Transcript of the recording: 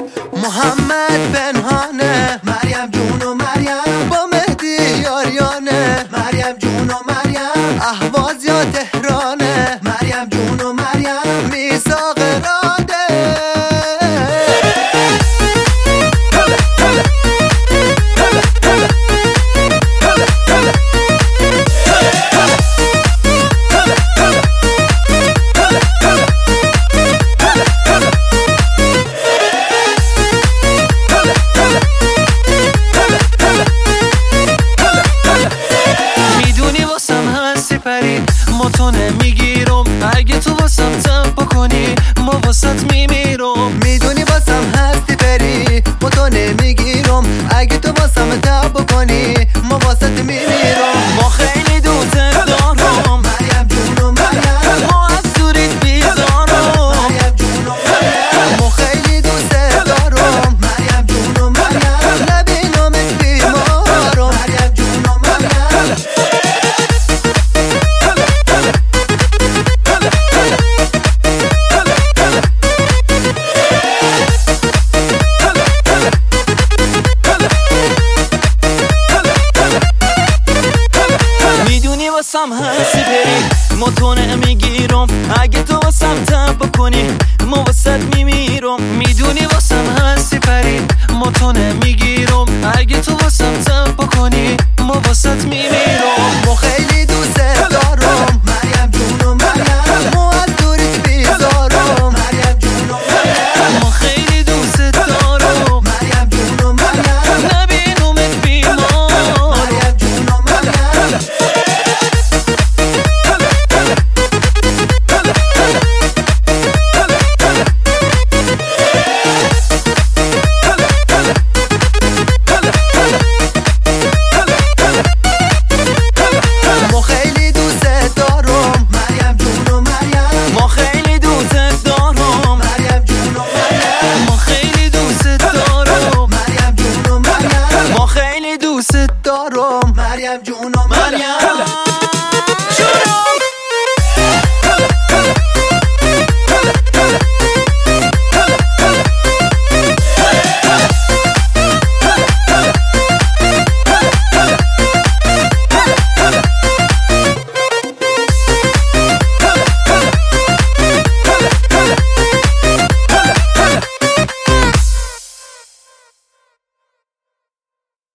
محمد پنهانه، مریم جون و مریم با مهدی یاریانه، مریم جون و مریم اهواز یا تهرانه، مریم جون و مریم میثاق راده. ما تو نمیگیرم اگه تو واسم تب بکنی ما واسط میمیرم. میدونی واسم هستی پری، ما تو نمیگیرم اگه تو واسم تب بکنی ما واسط میمیرم. ما خیلی دوست دارم مریم جون و مریم، ما از دوریت بیزارم مریم جون و مریم، ما خیلی دوست دارم مریم جون و مریم، نبینمت بیمارم مریم جون و مریم. واسم هستی پری، ما تو نمیگیرم اگه تو واسم تب بکنی ما واسط میمیرم. میدونی واسم هستی پری، ما تو نمیگیرم اگه تو واسم تب بکنی ما واسط میمیرم. ما خیلی